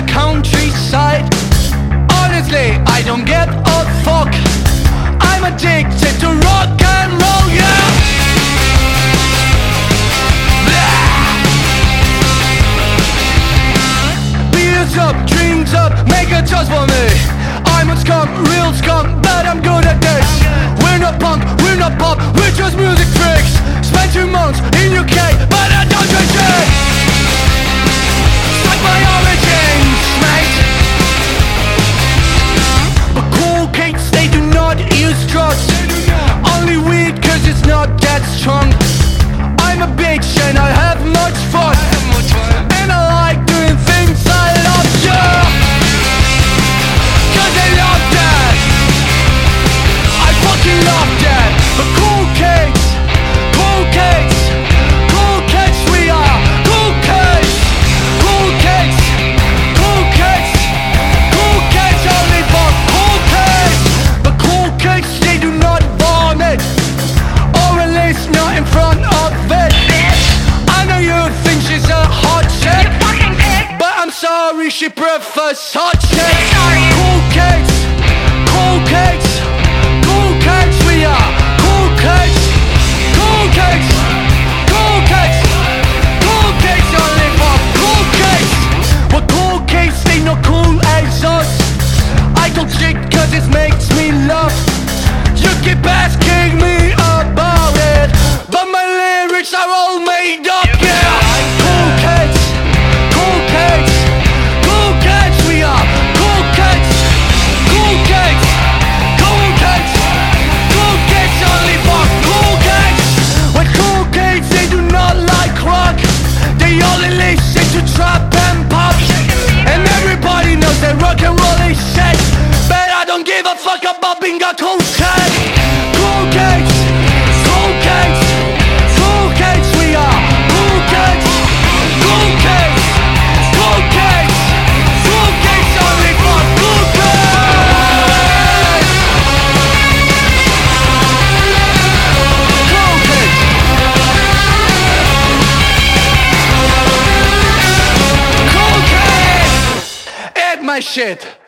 countryside. Honestly, I don't get a fuck. I'm addicted to rock and roll, yeah. Beers up, dreams up, make a toast for me. I'm a skunk, real skunk, but I'm good at this. We're not punk, we're not pop, we're just music tricks. Spent 2 months in UK, but I don't drink shit. Like my origins, mate. But cool kids, they do not use drugs. Only weed cause it's not that strong. I'm a bitch and I have much fun. And I like doing things I love, yeah. Cause I love that. I fucking love that. But cool kids, cool kids, cool kids we are. Cool kids, cool kids, cool kids, cool kids only for cool kids. But cool kids, they do not vomit, or at least not in front of it. I know you think she's a hot chick, but I'm sorry, she prefers hot chicks. Cool kids, cool kids, cool kids we are. Cool kids, cool kids, cool kids, cool kids only for cool kids. But cool kids, they not cool as us. I don't shit cause it makes me laugh. You keep asking me about it, but my lyrics are all made up, yeah. Cool kids, cool kids, cool kids we are. Cool kids, cool kids, cool kids, cool kids only for cool kids. When cool kids, they do not like rock, they only listen to trap and pop. And everybody knows that rock and roll is shit, but I don't give a fuck about being a cool kid. Cool kids, cool kids, cool kids we are. Cool kids, cool kids, cool kids, cool kids only for cool kids. Cool kids, cool kids, eat my shit.